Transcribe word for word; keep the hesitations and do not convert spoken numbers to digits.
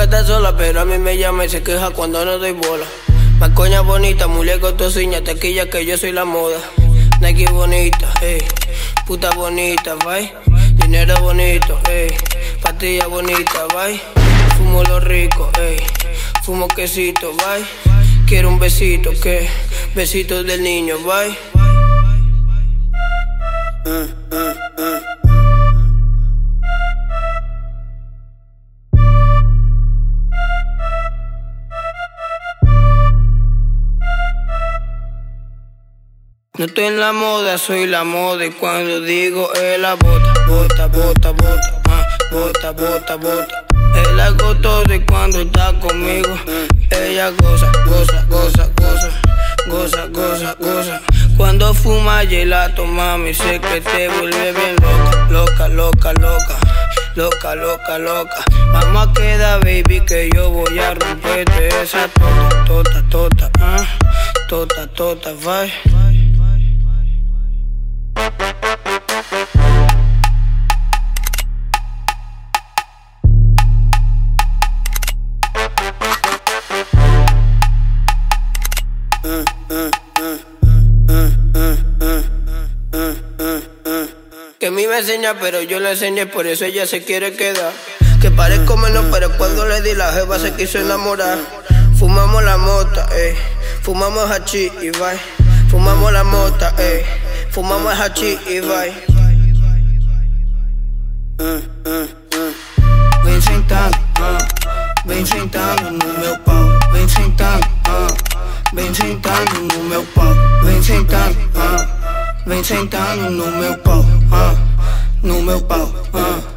Nunca está sola, pero a mí me llama y se queja cuando no doy bola. Más coña bonita, muleco tociña, taquilla que yo soy la moda. Nike bonita, ey, puta bonita, bye. Dinero bonito, ey, pastilla bonita, bye. Fumo lo rico, ey, fumo quesito, bye. Quiero un besito, que besito del niño, bye. Uh, uh, uh. No estoy en la moda, soy la moda. Y cuando digo es la bota, bota, bota, bota, ah, bota, bota, bota. Él hago todo y cuando está conmigo ella goza, goza, goza, goza, goza, goza, goza. Cuando fuma gelato, mami, sé que te vuelve bien loca, loca, loca, loca, loca, loca, loca. Vamos a quedar, baby, que yo voy a romperte esa tota, tota, tota, ah, tota, tota, bye. Que a mí me enseña, pero yo le enseñé, por eso ella se quiere quedar. Que parezco menos, pero cuando le di la jeva se quiso enamorar. Fumamos la mota, ey, fumamos hachís y bye. Fumamos la mota, ey, fumamos hachís y bye. Vem sentando, ah, vem sentando no meu pau. Vem sentando, ah, vem sentando no meu pau. Vem sentando, ah, vem sentando no meu pau, ah, no meu pau, ah.